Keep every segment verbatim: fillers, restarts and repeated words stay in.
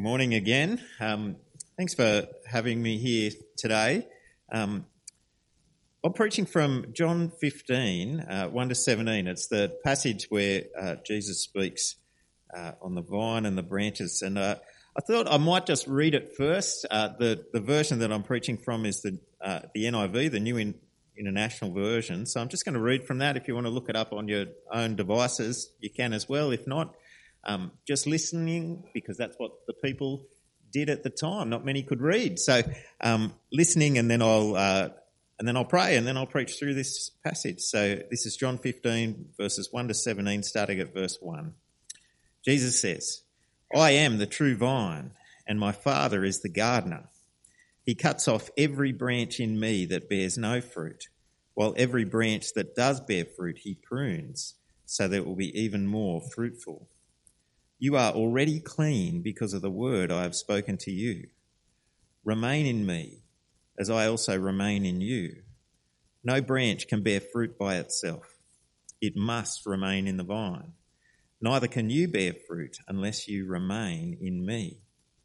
Good morning again. Um, thanks for having me here today. Um, I'm preaching from John fifteen, uh, one to seventeen. It's the passage where uh, Jesus speaks uh, on the vine and the branches. And uh, I thought I might just read it first. Uh, the, the version that I'm preaching from is the, uh, the N I V, the New in, International Version. So I'm just going to read from that. If you want to look it up on your own devices, you can as well. If not, Um, just listening, because that's what the people did at the time. Not many could read, so um, listening, and then I'll uh, and then I'll pray, and then I'll preach through this passage. So this is John fifteen, verses one to seventeen, starting at verse one. Jesus says, "I am the true vine, and my Father is the gardener. He cuts off every branch in me that bears no fruit, while every branch that does bear fruit he prunes, so that it will be even more fruitful. You are already clean because of the word I have spoken to you. Remain in me, as I also remain in you. No branch can bear fruit by itself. It must remain in the vine. Neither can you bear fruit unless you remain in me.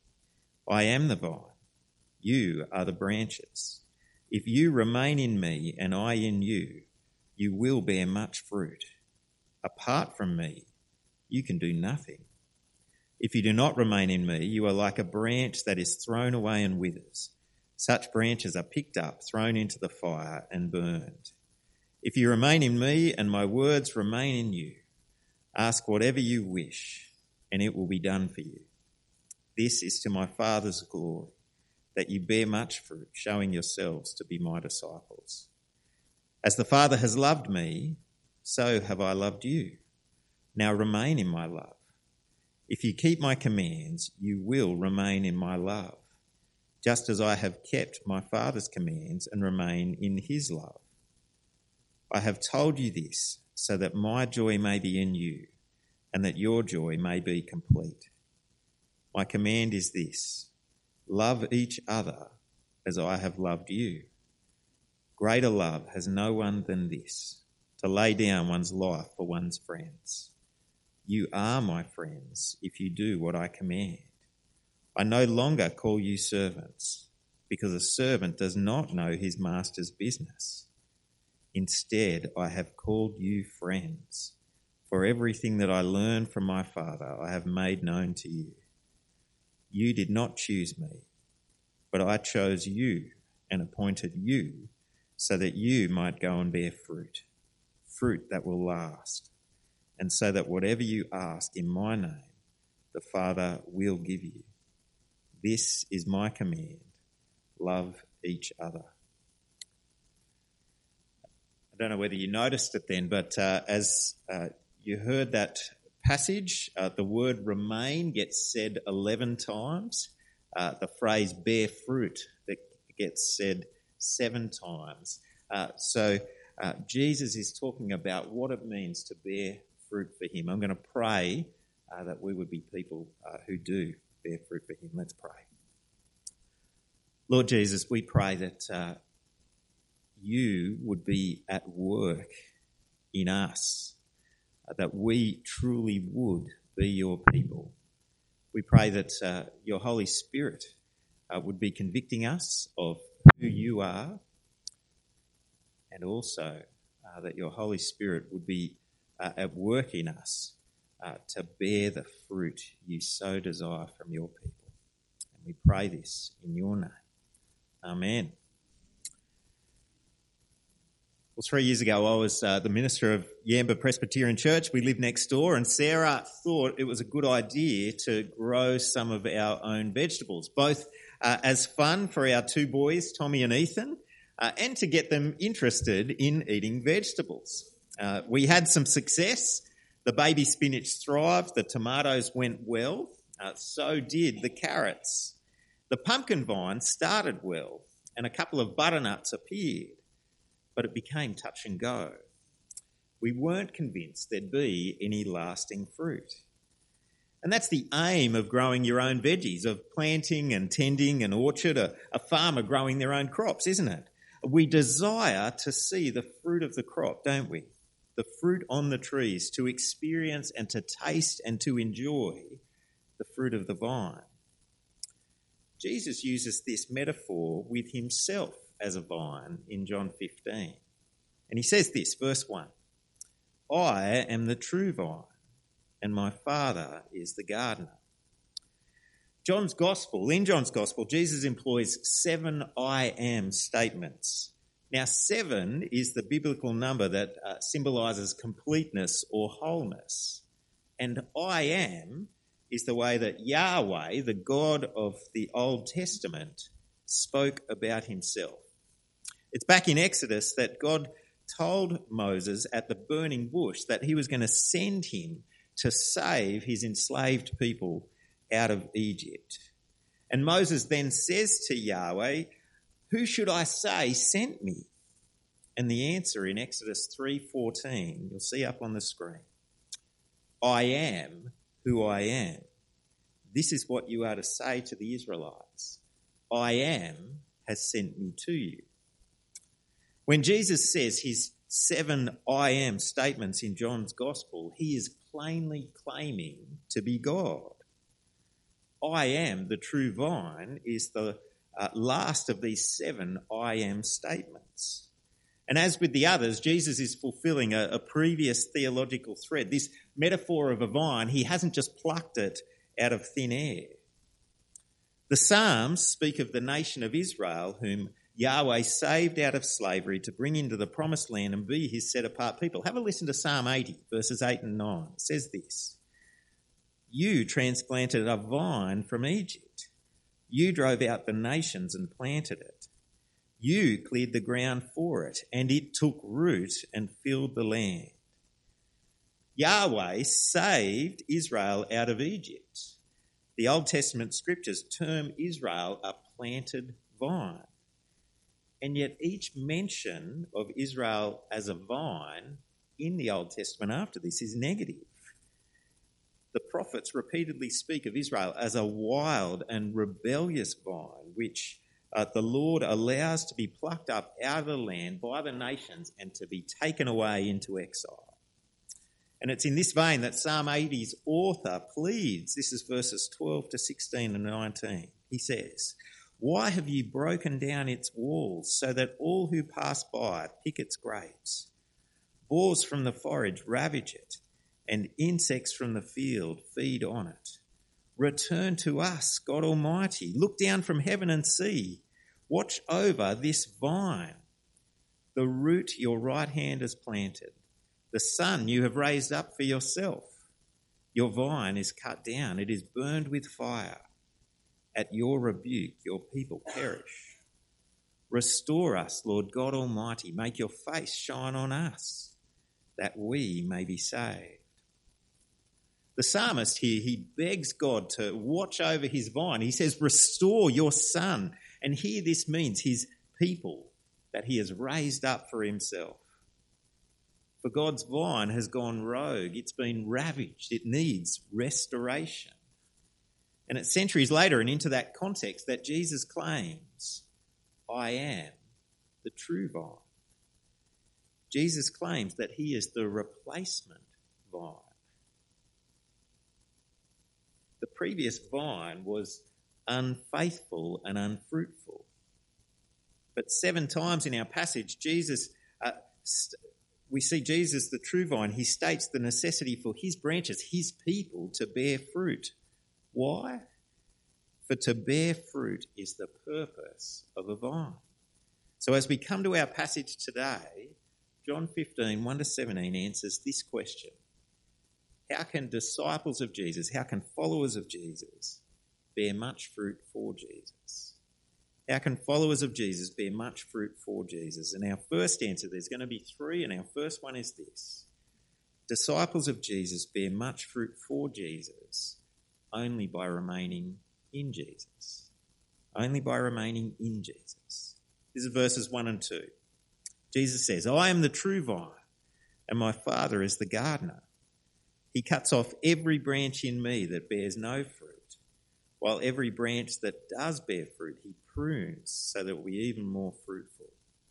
I am the vine. You are the branches. If you remain in me and I in you, you will bear much fruit. Apart from me, you can do nothing. If you do not remain in me, you are like a branch that is thrown away and withers. Such branches are picked up, thrown into the fire, and burned. If you remain in me and my words remain in you, ask whatever you wish, and it will be done for you. This is to my Father's glory, that you bear much fruit, showing yourselves to be my disciples. As the Father has loved me, so have I loved you. Now remain in my love. If you keep my commands, you will remain in my love, just as I have kept my Father's commands and remain in his love. I have told you this so that my joy may be in you and that your joy may be complete. My command is this: love each other as I have loved you. Greater love has no one than this, to lay down one's life for one's friends. You are my friends if you do what I command. I no longer call you servants, because a servant does not know his master's business. Instead, I have called you friends, for everything that I learned from my Father I have made known to you. You did not choose me, but I chose you and appointed you so that you might go and bear fruit, fruit that will last. And so that whatever you ask in my name, the Father will give you. This is my command: love each other." I don't know whether you noticed it then, but uh, as uh, you heard that passage, uh, the word remain gets said eleven times. Uh, the phrase bear fruit that gets said seven times. Uh, so uh, Jesus is talking about what it means to bear fruit for him. I'm going to pray uh, that we would be people uh, who do bear fruit for him. Let's pray. Lord Jesus, we pray that uh, you would be at work in us, uh, that we truly would be your people. We pray that uh, your Holy Spirit uh, would be convicting us of who you are, and also uh, that your Holy Spirit would be Uh, at work in us uh, to bear the fruit you so desire from your people. And we pray this in your name. Amen. Well, three years ago I was uh, the minister of Yamba Presbyterian Church. We lived next door, and Sarah thought it was a good idea to grow some of our own vegetables, both uh, as fun for our two boys, Tommy and Ethan, uh, and to get them interested in eating vegetables. Uh, we had some success. The baby spinach thrived, the tomatoes went well, uh, so did the carrots. The pumpkin vine started well, and a couple of butternuts appeared, but it became touch and go. We weren't convinced there'd be any lasting fruit. And that's the aim of growing your own veggies, of planting and tending an orchard, a, a farmer growing their own crops, isn't it? We desire to see the fruit of the crop, don't we? The fruit on the trees, to experience and to taste and to enjoy the fruit of the vine. Jesus uses this metaphor with himself as a vine in John fifteen. And he says this, verse one, I am the true vine, and my Father is the gardener. John's Gospel, in John's Gospel, Jesus employs seven I am statements. Now, seven is the biblical number that uh, symbolises completeness or wholeness. And I am is the way that Yahweh, the God of the Old Testament, spoke about himself. It's back in Exodus that God told Moses at the burning bush that he was going to send him to save his enslaved people out of Egypt. And Moses then says to Yahweh, who should I say sent me? And the answer in Exodus three fourteen, you'll see up on the screen. I am who I am. This is what you are to say to the Israelites. I am has sent me to you. When Jesus says his seven I am statements in John's Gospel, he is plainly claiming to be God. I am the true vine is the uh, last of these seven I am statements. And as with the others, Jesus is fulfilling a, a previous theological thread. This metaphor of a vine, he hasn't just plucked it out of thin air. The Psalms speak of the nation of Israel, whom Yahweh saved out of slavery to bring into the promised land and be his set-apart people. Have a listen to Psalm eighty, verses eight and nine. It says this, you transplanted a vine from Egypt. You drove out the nations and planted it. You cleared the ground for it, and it took root and filled the land. Yahweh saved Israel out of Egypt. The Old Testament scriptures term Israel a planted vine. And yet each mention of Israel as a vine in the Old Testament after this is negative. The prophets repeatedly speak of Israel as a wild and rebellious vine, which uh, the Lord allows to be plucked up out of the land by the nations and to be taken away into exile. And it's in this vein that Psalm eighty's author pleads. This is verses twelve to sixteen and nineteen. He says, why have you broken down its walls so that all who pass by pick its grapes? Boars from the forage ravage it, and insects from the field feed on it. Return to us, God Almighty. Look down from heaven and see. Watch over this vine, the root your right hand has planted, the son you have raised up for yourself. Your vine is cut down, it is burned with fire. At your rebuke, your people perish. Restore us, Lord God Almighty. Make your face shine on us, that we may be saved. The psalmist here, he begs God to watch over his vine. He says, restore your son. And here this means his people that he has raised up for himself. For God's vine has gone rogue. It's been ravaged. It needs restoration. And it's centuries later and into that context that Jesus claims, I am the true vine. Jesus claims that he is the replacement vine. The previous vine was unfaithful and unfruitful. But seven times in our passage, Jesus, uh, st- we see Jesus, the true vine, he states the necessity for his branches, his people, to bear fruit. Why? For to bear fruit is the purpose of a vine. So as we come to our passage today, John fifteen, one to seventeen answers this question. How can disciples of Jesus, how can followers of Jesus bear much fruit for Jesus? How can followers of Jesus bear much fruit for Jesus? And our first answer, there's going to be three, and our first one is this. Disciples of Jesus bear much fruit for Jesus only by remaining in Jesus. Only by remaining in Jesus. This is verses one and two. Jesus says, I am the true vine, and my Father is the gardener. He cuts off every branch in me that bears no fruit, while every branch that does bear fruit he prunes so that it will be even more fruitful.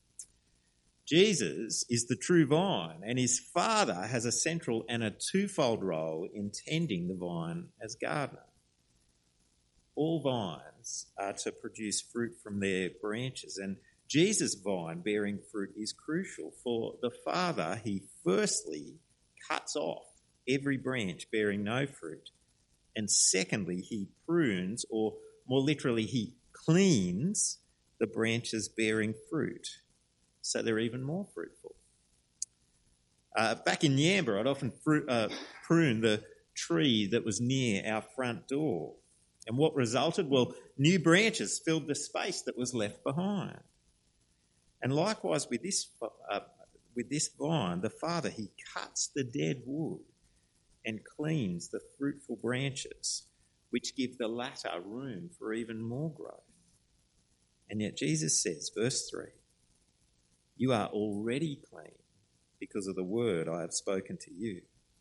Jesus is the true vine, and his Father has a central and a twofold role in tending the vine as gardener. All vines vines are to produce fruit from their branches, and Jesus' vine bearing fruit is crucial. For the Father, he firstly cuts off every branch bearing no fruit, and secondly, he prunes, or more literally, he cleans the branches bearing fruit, so they're even more fruitful. Uh, back in Yamba, I'd often fruit, uh, prune the tree that was near our front door. And what resulted? Well, new branches filled the space that was left behind. And likewise with this, uh, with this vine, the Father, he cuts the dead wood and cleans the fruitful branches, which give the latter room for even more growth. And yet Jesus says, verse three, you are already clean because of the word I have spoken to you.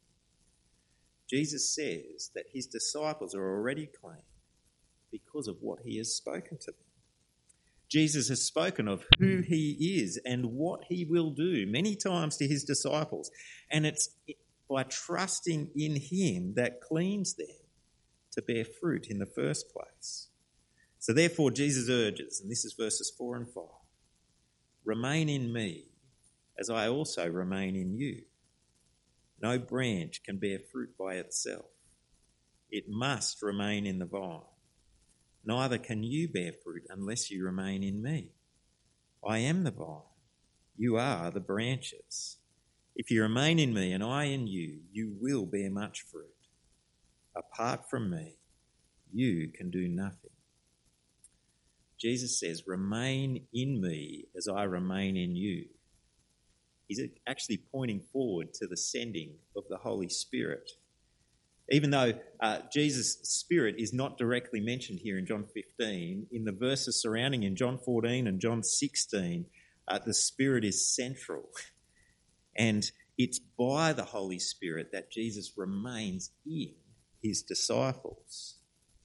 Jesus says that his disciples are already clean because of what he has spoken to them. Jesus has spoken of who he is and what he will do many times to his disciples. And it's by trusting in him that cleans them to bear fruit in the first place. So therefore Jesus urges, and this is verses four and five, remain in me as I also remain in you. No branch can bear fruit by itself. It must remain in the vine. Neither can you bear fruit unless you remain in me. I am the vine. You are the branches. If you remain in me and I in you, you will bear much fruit. Apart from me, you can do nothing. Jesus says, remain in me as I remain in you. He's actually pointing forward to the sending of the Holy Spirit. Even though uh, Jesus' Spirit is not directly mentioned here in John fifteen, in the verses surrounding in John fourteen and John sixteen, uh, the Spirit is central. And it's by the Holy Spirit that Jesus remains in his disciples.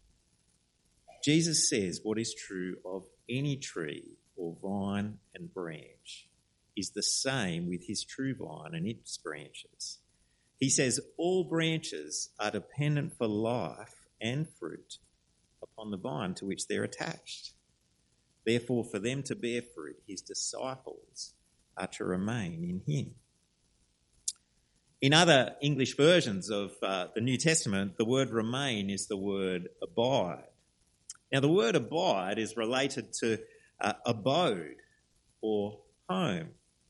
Jesus says what is true of any tree or vine and branch is the same with his true vine and its branches. He says all branches are dependent for life and fruit upon the vine to which they're attached. Therefore, for them to bear fruit, his disciples are to remain in him. In other English versions of uh, the New Testament, the word remain is the word abide. Now, the word abide is related to uh, abode or home.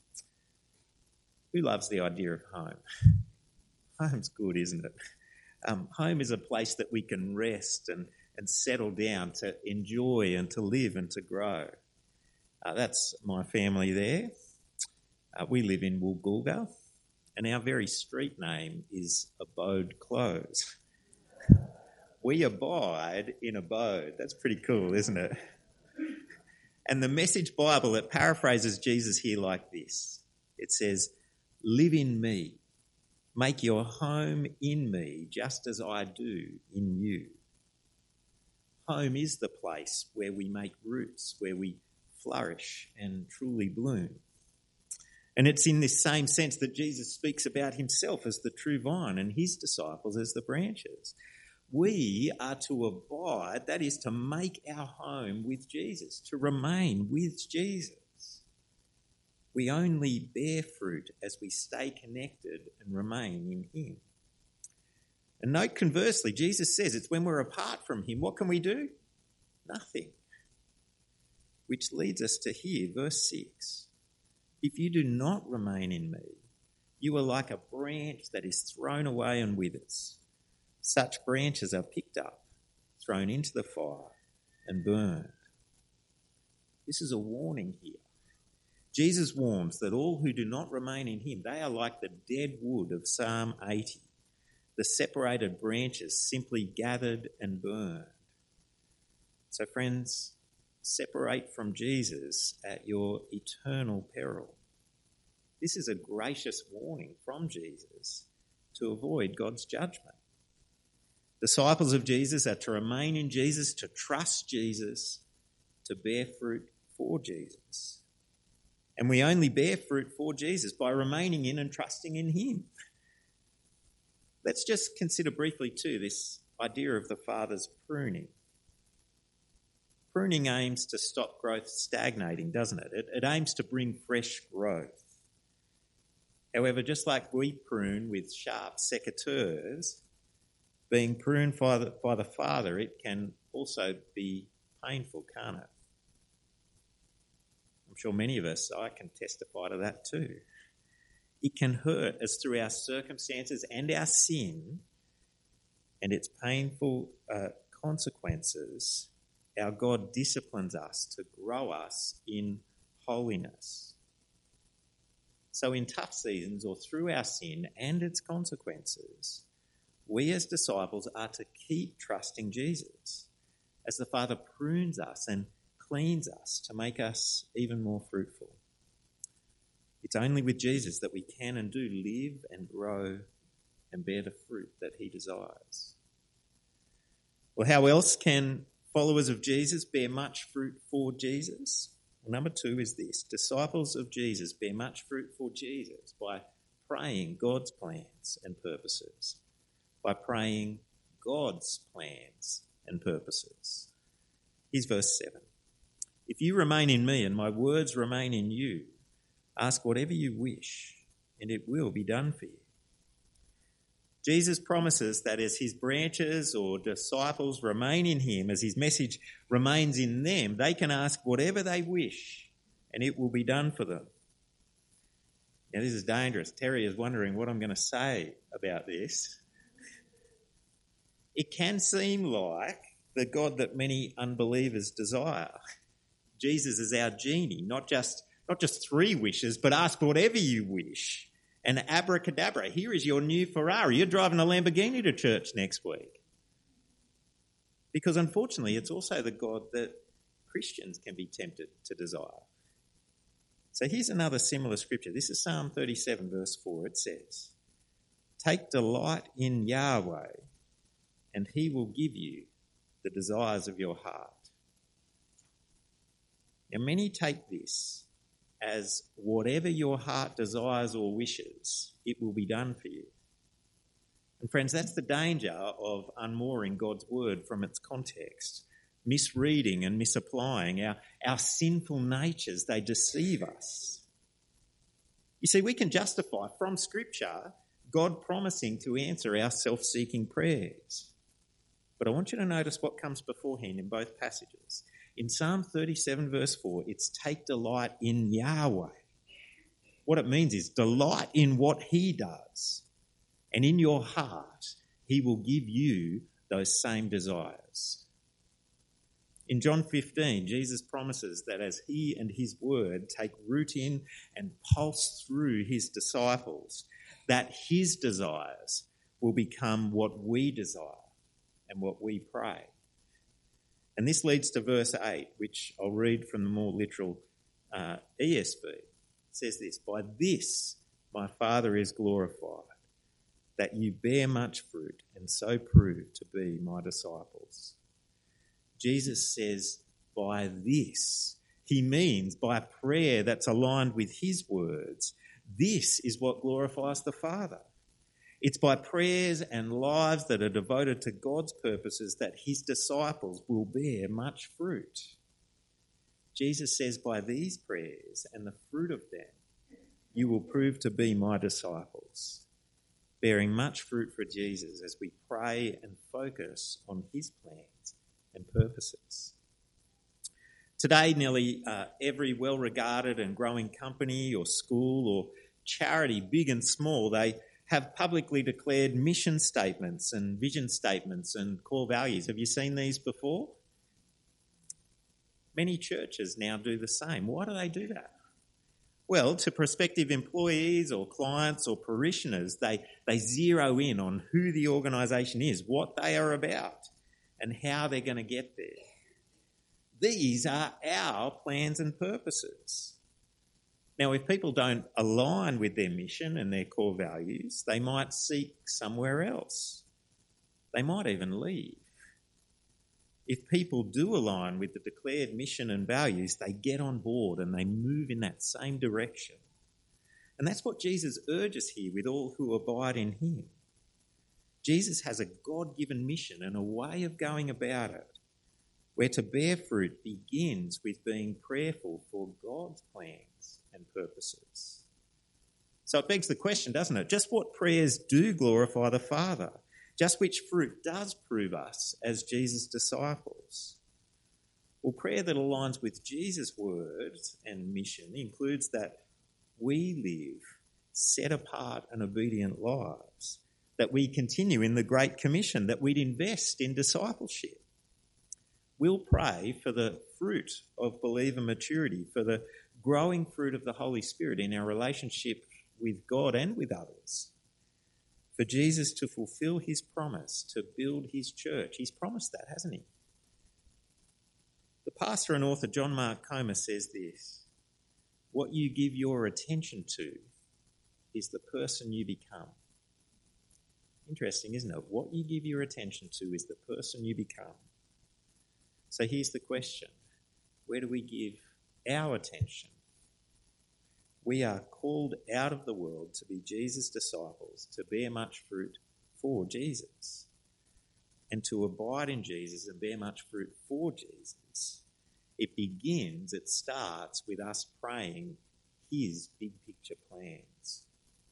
Who loves the idea of home? Home's good, isn't it? Um, home is a place that we can rest and, and settle down to enjoy and to live and to grow. Uh, that's my family there. Uh, we live in Woolgoolga, and our very street name is Abode Close. We abide in abode. That's pretty cool, isn't it? And the Message Bible, it paraphrases Jesus here like this. It says, live in me. Make your home in me just as I do in you. Home is the place where we make roots, where we flourish and truly bloom. And it's in this same sense that Jesus speaks about himself as the true vine and his disciples as the branches. We are to abide, that is to make our home with Jesus, to remain with Jesus. We only bear fruit as we stay connected and remain in him. And note conversely, Jesus says it's when we're apart from him, what can we do? Nothing. Which leads us to here, verse six. If you do not remain in me, you are like a branch that is thrown away and withers. Such branches are picked up, thrown into the fire and burned. This is a warning here. Jesus warns that all who do not remain in him, they are like the dead wood of Psalm eighty, the separated branches simply gathered and burned. So friends, separate from Jesus at your eternal peril. This is a gracious warning from Jesus to avoid God's judgment. Disciples of Jesus are to remain in Jesus, to trust Jesus, to bear fruit for Jesus. And we only bear fruit for Jesus by remaining in and trusting in him. Let's just consider briefly too this idea of the Father's pruning. Pruning aims to stop growth stagnating, doesn't it? It, it aims to bring fresh growth. However, just like we prune with sharp secateurs, being pruned by the, by the Father, it can also be painful, can't it? I'm sure many of us, I can testify to that too. It can hurt as through our circumstances and our sin and its painful uh, consequences, our God disciplines us to grow us in holiness. So in tough seasons or through our sin and its consequences, we as disciples are to keep trusting Jesus as the Father prunes us and cleans us to make us even more fruitful. It's only with Jesus that we can and do live and grow and bear the fruit that he desires. Well, how else can followers of Jesus bear much fruit for Jesus? Well, number two is this: disciples of Jesus bear much fruit for Jesus by praying God's plans and purposes. By praying God's plans and purposes. Here's verse seven. If you remain in me and my words remain in you, ask whatever you wish, and it will be done for you. Jesus promises that as his branches or disciples remain in him, as his message remains in them, they can ask whatever they wish, and it will be done for them. Now, this is dangerous. Terry is wondering what I'm going to say about this. It can seem like the God that many unbelievers desire. Jesus is our genie, not just not just three wishes, but ask whatever you wish. And abracadabra, here is your new Ferrari. You're driving a Lamborghini to church next week. Because unfortunately, it's also the God that Christians can be tempted to desire. So here's another similar scripture. This is Psalm thirty-seven, verse four. It says, "Take delight in Yahweh, and he will give you the desires of your heart." Now, many take this as whatever your heart desires or wishes, it will be done for you. And friends, that's the danger of unmooring God's word from its context, misreading and misapplying. Our, our sinful natures, they deceive us. You see, we can justify from Scripture God promising to answer our self-seeking prayers. But I want you to notice what comes beforehand in both passages. In Psalm thirty-seven, verse four, it's take delight in Yahweh. What it means is delight in what he does. And in your heart, he will give you those same desires. In John fifteen, Jesus promises that as he and his word take root in and pulse through his disciples, that his desires will become what we desire and what we pray. And this leads to verse eight, which I'll read from the more literal uh, E S V. It says this: "By this my Father is glorified, that you bear much fruit and so prove to be my disciples." Jesus says by this. He means by prayer that's aligned with his words. This is what glorifies the Father. It's by prayers and lives that are devoted to God's purposes that his disciples will bear much fruit. Jesus says, by these prayers and the fruit of them, you will prove to be my disciples, bearing much fruit for Jesus as we pray and focus on his plans and purposes. Today, nearly uh, every well-regarded and growing company or school or charity, big and small, they have publicly declared mission statements and vision statements and core values. Have you seen these before? Many churches now do the same. Why do they do that? Well, to prospective employees or clients or parishioners, they, they zero in on who the organisation is, what they are about, and how they're going to get there. These are our plans and purposes. Now, if people don't align with their mission and their core values, they might seek somewhere else. They might even leave. If people do align with the declared mission and values, they get on board and they move in that same direction. And that's what Jesus urges here with all who abide in him. Jesus has a God-given mission and a way of going about it. We're to bear fruit begins with being prayerful for God's plans and purposes. So it begs the question, doesn't it? Just what prayers do glorify the Father? Just which fruit does prove us as Jesus' disciples? Well, prayer that aligns with Jesus' words and mission includes that we live set apart and obedient lives, that we continue in the Great Commission, that we'd invest in discipleship. We'll pray for the fruit of believer maturity, for the growing fruit of the Holy Spirit in our relationship with God and with others, for Jesus to fulfill his promise to build his church. He's promised that, hasn't he? The pastor and author John Mark Comer says this: what you give your attention to is the person you become. Interesting, isn't it? What you give your attention to is the person you become. So here's the question: where do we give our attention? We are called out of the world to be Jesus' disciples, to bear much fruit for Jesus, and to abide in Jesus and bear much fruit for Jesus. It begins, it starts with us praying his big picture plans.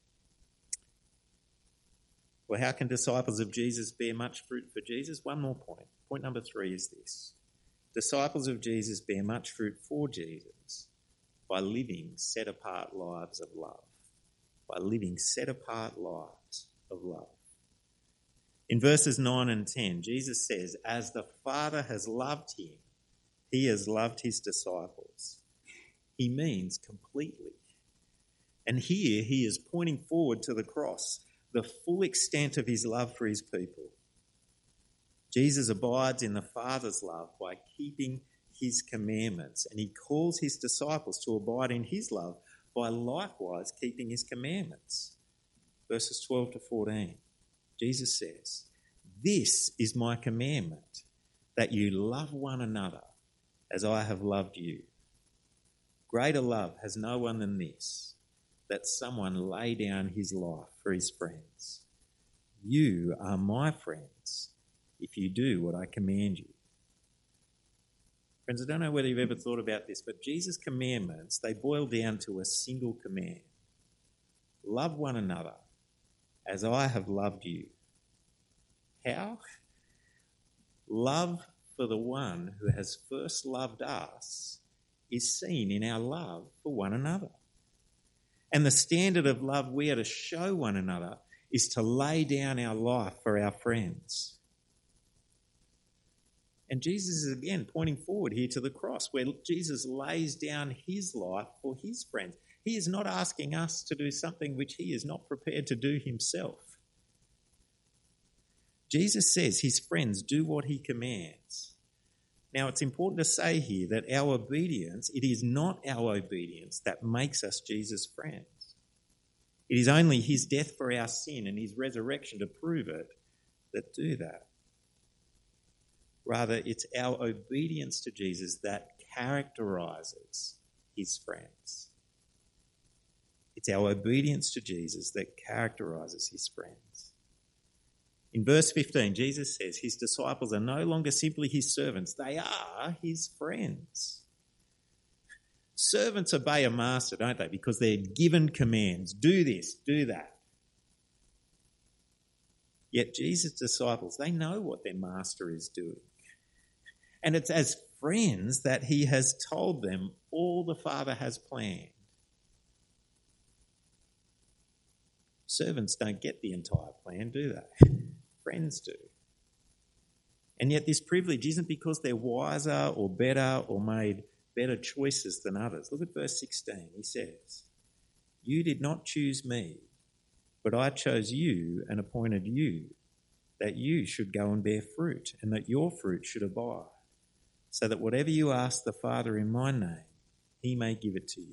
Well, how can disciples of Jesus bear much fruit for Jesus? One more point. Point number three is this: disciples of Jesus bear much fruit for Jesus by living set-apart lives of love. By living set-apart lives of love. In verses nine and ten, Jesus says, as the Father has loved him, he has loved his disciples. He means completely. And here he is pointing forward to the cross, the full extent of his love for his people. Jesus abides in the Father's love by keeping his commandments, and he calls his disciples to abide in his love by likewise keeping his commandments. Verses twelve to fourteen, Jesus says, this is my commandment, that you love one another as I have loved you. Greater love has no one than this, that someone lay down his life for his friends. You are my friends if you do what I command you. Friends, I don't know whether you've ever thought about this, but Jesus' commandments, they boil down to a single command. Love one another as I have loved you. How? Love for the one who has first loved us is seen in our love for one another. And the standard of love we are to show one another is to lay down our life for our friends. And Jesus is again pointing forward here to the cross, where Jesus lays down his life for his friends. He is not asking us to do something which he is not prepared to do himself. Jesus says his friends do what he commands. Now, it's important to say here that our obedience, it is not our obedience that makes us Jesus' friends. It is only his death for our sin and his resurrection to prove it that do that. Rather, it's our obedience to Jesus that characterises his friends. It's our obedience to Jesus that characterises his friends. In verse fifteen, Jesus says his disciples are no longer simply his servants. They are his friends. Servants obey a master, don't they? Because they're given commands. Do this, do that. Yet Jesus' disciples, they know what their master is doing. And it's as friends that he has told them all the Father has planned. Servants don't get the entire plan, do they? Friends do. And yet this privilege isn't because they're wiser or better or made better choices than others. Look at verse sixteen. He says, you did not choose me, but I chose you and appointed you, that you should go and bear fruit, and that your fruit should abide, so that whatever you ask the Father in my name, he may give it to you.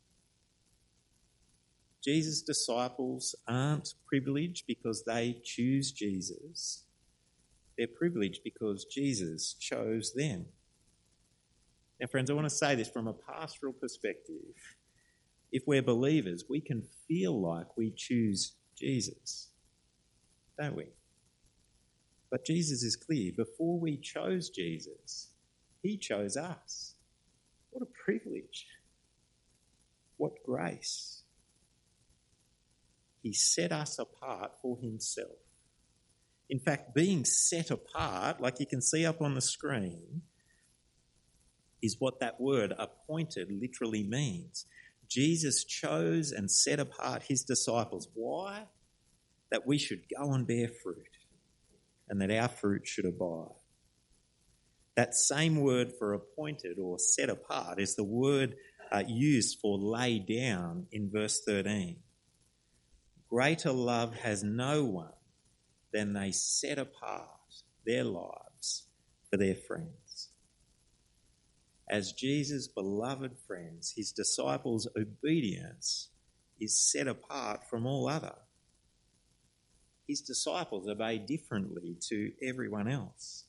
Jesus' disciples aren't privileged because they choose Jesus. They're privileged because Jesus chose them. Now, friends, I want to say this from a pastoral perspective. If we're believers, we can feel like we choose Jesus, don't we? But Jesus is clear. Before we chose Jesus, He chose us. What a privilege. What grace. He set us apart for himself. In fact, being set apart, like you can see up on the screen, is what that word appointed literally means. Jesus chose and set apart his disciples. Why? That we should go and bear fruit and that our fruit should abide. That same word for appointed or set apart is the word uh, used for lay down in verse thirteen. Greater love has no one than they set apart their lives for their friends. As Jesus' beloved friends, his disciples' obedience is set apart from all other. His disciples obey differently to everyone else.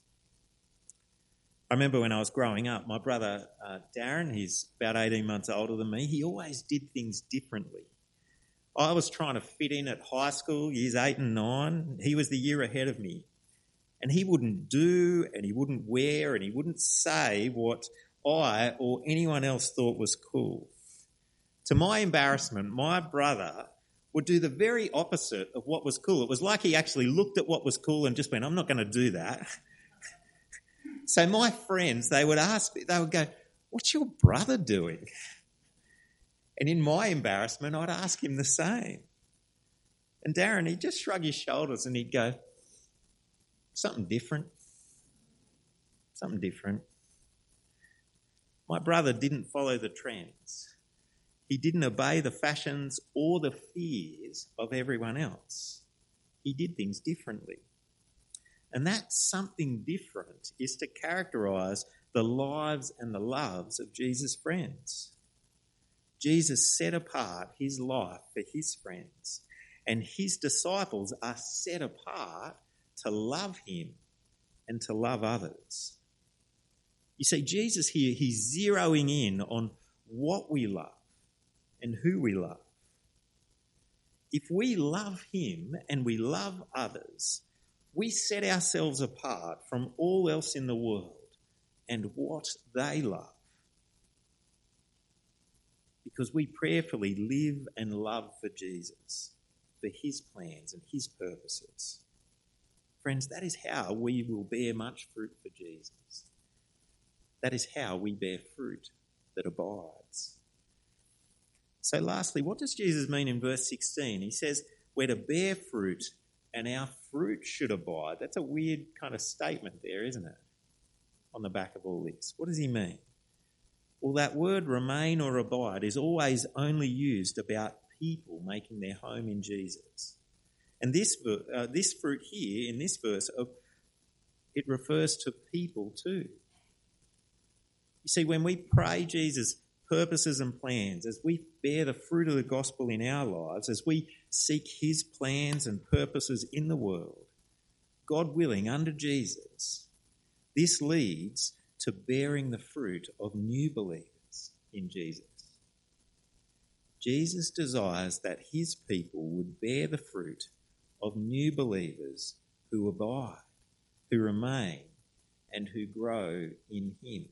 I remember when I was growing up, my brother uh, Darren, he's about eighteen months older than me, he always did things differently. I was trying to fit in at high school, years eight and nine. He was the year ahead of me. And he wouldn't do and he wouldn't wear and he wouldn't say what I or anyone else thought was cool. To my embarrassment, my brother would do the very opposite of what was cool. It was like he actually looked at what was cool and just went, I'm not going to do that. So my friends, they would ask me, they would go, what's your brother doing? And in my embarrassment, I'd ask him the same. And Darren, he'd just shrug his shoulders and he'd go, something different. Something different. My brother didn't follow the trends. He didn't obey the fashions or the fears of everyone else. He did things differently. And that something different is to characterise the lives and the loves of Jesus' friends. Jesus set apart his life for his friends, and his disciples are set apart to love him and to love others. You see, Jesus here, he's zeroing in on what we love and who we love. If we love him and we love others, we set ourselves apart from all else in the world and what they love. Because we prayerfully live and love for Jesus, for his plans and his purposes. Friends, that is how we will bear much fruit for Jesus. That is how we bear fruit that abides. So lastly, what does Jesus mean in verse sixteen? He says we're to bear fruit and our fruit should abide. That's a weird kind of statement there, isn't it? On the back of all this. What does he mean? Well, that word remain or abide is always only used about people making their home in Jesus. And this uh, this fruit here in this verse, uh, it refers to people too. You see, when we pray Jesus' purposes and plans, as we bear the fruit of the gospel in our lives, as we seek his plans and purposes in the world, God willing, under Jesus, this leads to bearing the fruit of new believers in Jesus. Jesus desires that his people would bear the fruit of new believers who abide, who remain, and who grow in him.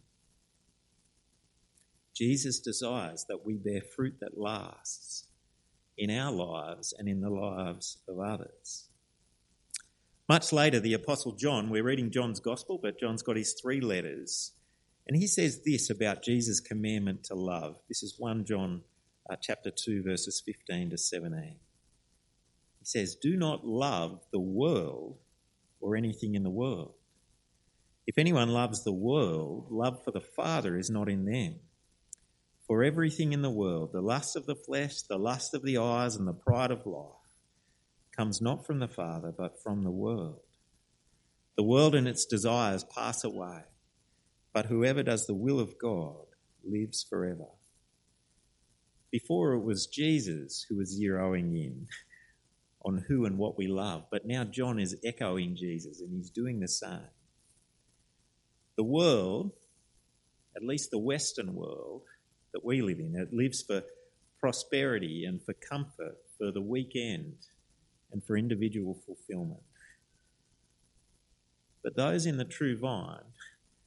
Jesus desires that we bear fruit that lasts in our lives and in the lives of others. Much later, the Apostle John, we're reading John's Gospel, but John's got his three letters, and he says this about Jesus' commandment to love. This is First John uh, chapter two, verses fifteen to seventeen. He says, do not love the world or anything in the world. If anyone loves the world, love for the Father is not in them. For everything in the world, the lust of the flesh, the lust of the eyes, and the pride of life, comes not from the Father, but from the world. The world and its desires pass away, but whoever does the will of God lives forever. Before it was Jesus who was zeroing in on who and what we love, but now John is echoing Jesus and he's doing the same. The world, at least the Western world that we live in, it lives for prosperity and for comfort, for the weekend and for individual fulfillment. But those in the true vine,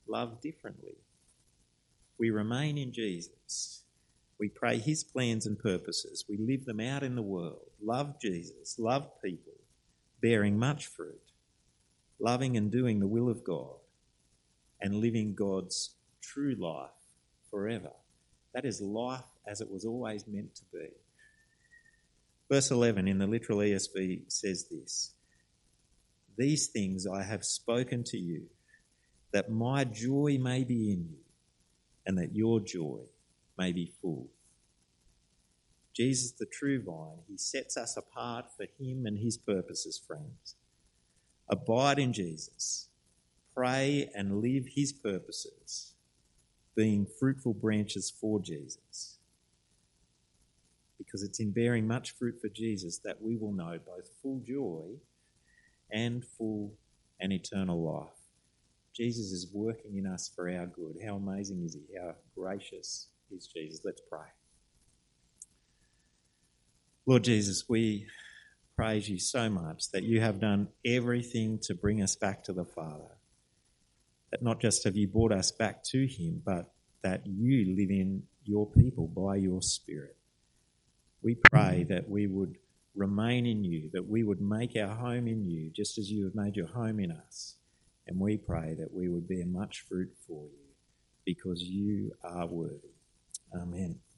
love differently. We remain in Jesus. We pray his plans and purposes. We live them out in the world. Love Jesus, love people, bearing much fruit, loving and doing the will of God, and living God's true life forever. That is life as it was always meant to be. Verse eleven in the literal E S V says this: "These things I have spoken to you, that my joy may be in you, and that your joy may be full." Jesus, the true vine, he sets us apart for him and his purposes, friends. Abide in Jesus. Pray and live his purposes, being fruitful branches for Jesus. Because it's in bearing much fruit for Jesus that we will know both full joy and full and eternal life. Jesus is working in us for our good. How amazing is he? How gracious is Jesus? Let's pray. Lord Jesus, we praise you so much that you have done everything to bring us back to the Father. That not just have you brought us back to him, but that you live in your people by your Spirit. We pray that we would remain in you, that we would make our home in you, just as you have made your home in us. And we pray that we would bear much fruit for you, because you are worthy. Amen.